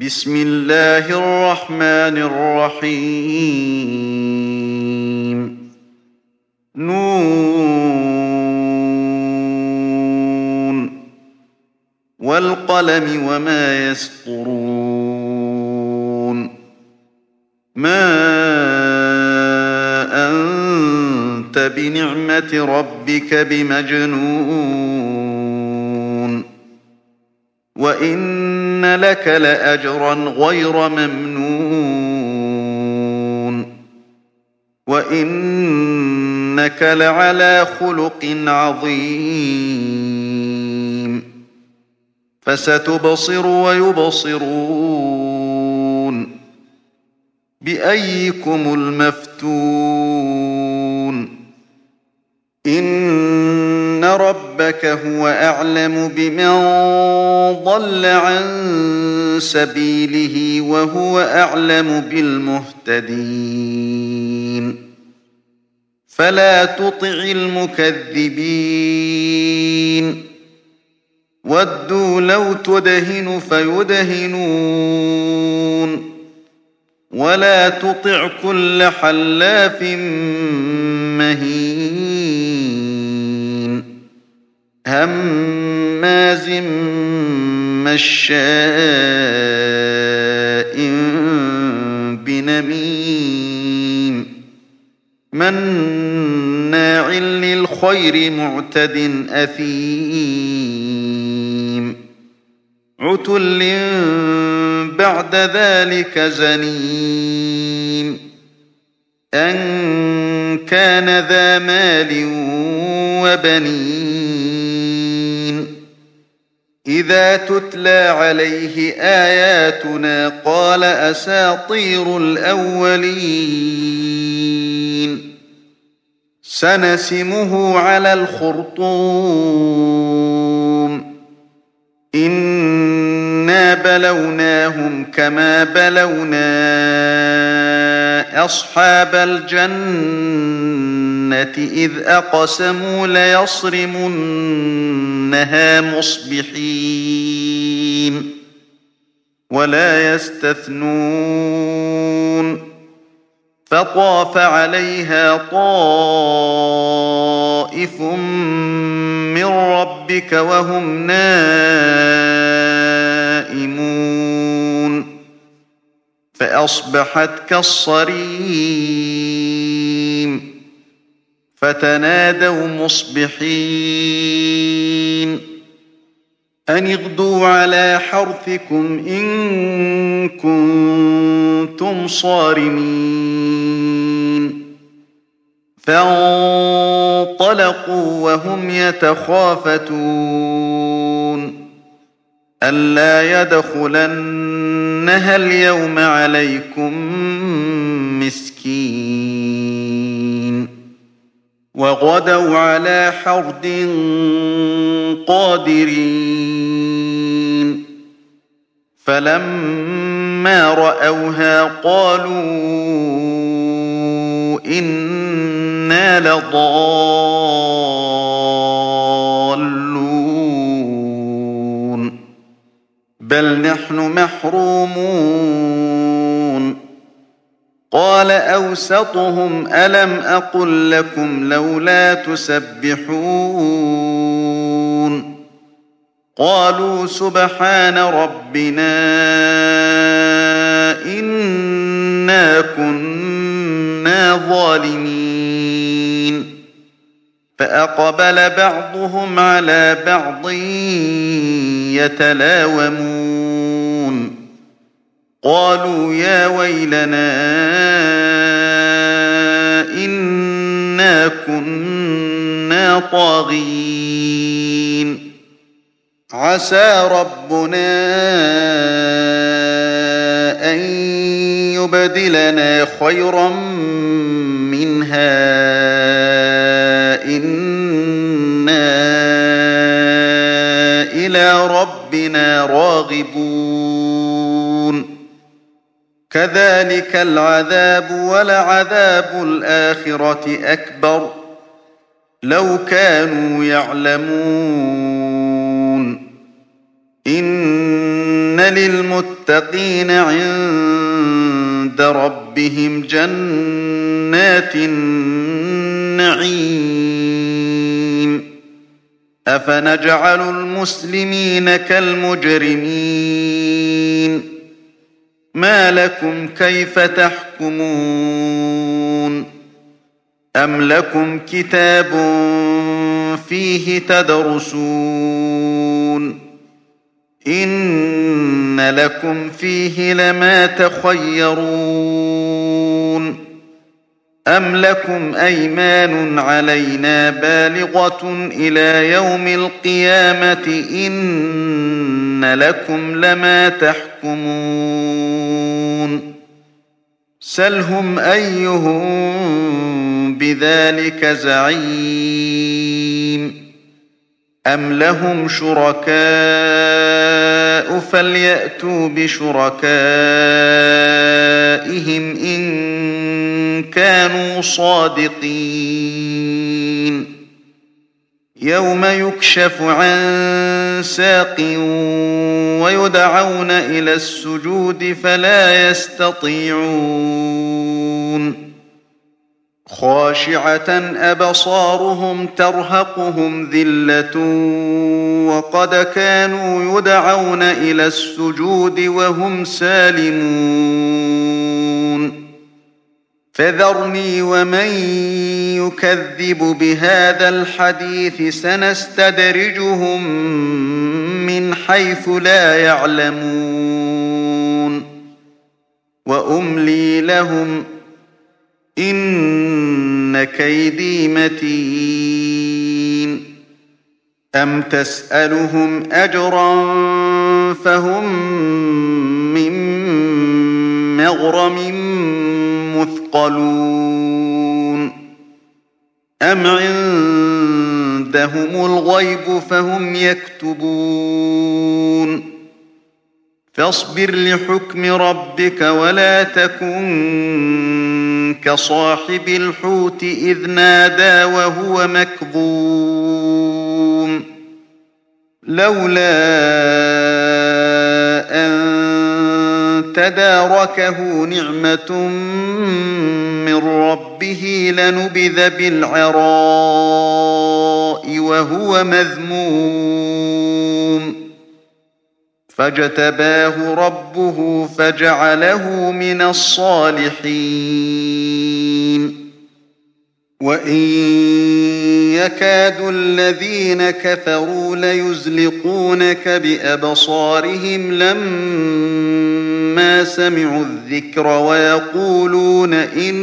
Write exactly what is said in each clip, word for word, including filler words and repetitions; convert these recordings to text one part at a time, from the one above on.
بسم الله الرحمن الرحيم نون والقلم وما يسطرون ما أنت بنعمة ربك بمجنون وإن لك لأجرا غير ممنون وإنك لعلى خلق عظيم فستبصر ويبصرون بأيكم المفتون إن ربك هو أعلم بمن ضل عن سبيله وهو أعلم بالمهتدين فلا تطع المكذبين ودوا لو تدهن فيدهنون ولا تطع كل حلاف مهين هماز مشاء بنميم مناع للخير معتد أثيم عتل بعد ذلك زنيم أن كان ذا مال وبنين إذا تتلى عليه آياتنا قال أساطير الأولين سنسمه على الخرطوم إنا بلوناهم كما بلونا أصحاب الجنة إذ أقسموا ليصرمنها مصبحين ولا يستثنون فطاف عليها طائف من ربك وهم نائمون فأصبحت كالصريم فتنادوا مصبحين أن اغدوا على حرثكم إن كنتم صارمين فانطلقوا وهم يتخافتون ألا يدخلنها اليوم عليكم مسكين وغدوا على حرد قادرين فلما رأوها قالوا إنا لضالون بل نحن محرومون قال أوسطهم ألم أقل لكم لولا تسبحون قالوا سبحان ربنا إنا كنا ظالمين فأقبل بعضهم على بعض يتلاومون قالوا يا ويلنا إنا كنا طاغين عسى ربنا أن يبدلنا خيرا منها إنا إلى ربنا راغبون كذلك العذاب ولعذاب الآخرة أكبر لو كانوا يعلمون إن للمتقين عند ربهم جنات النعيم أفنجعل المسلمين كالمجرمين ما لكم كيف تحكمون أم لكم كتاب فيه تدرسون إن لكم فيه لما تخيرون أم لكم أيمان علينا بالغة إلى يوم القيامة إن لكم لما تحكمون سلهم أيهم بذلك زعيم أم لهم شركاء فليأتوا بشركائهم إن كانوا صادقين يوم يكشف عن ساق ويدعون إلى السجود فلا يستطيعون خاشعة أبصارهم ترهقهم ذلة وقد كانوا يدعون إلى السجود وهم سالمون فذرني ومن يكذب بهذا الحديث سنستدرجهم من حيث لا يعلمون وأملي لهم إن كيدي متين أم تسألهم أجرا فهم من مغرم مثقلون أم عندهم الغيب فهم يكتبون فاصبر لحكم ربك ولا تكن كصاحب الحوت إذ نادى وهو مكظوم لولا أن تداركه نعمة من ربه لنبذ بالعراء وهو مذموم فاجتباه ربه فجعله من الصالحين وإن يكاد الذين كفروا ليزلقونك بأبصارهم لما سمعوا الذكر ويقولون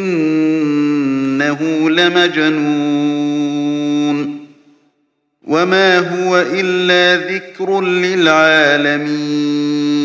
إنه لمجنون وما هو إلا ذكر للعالمين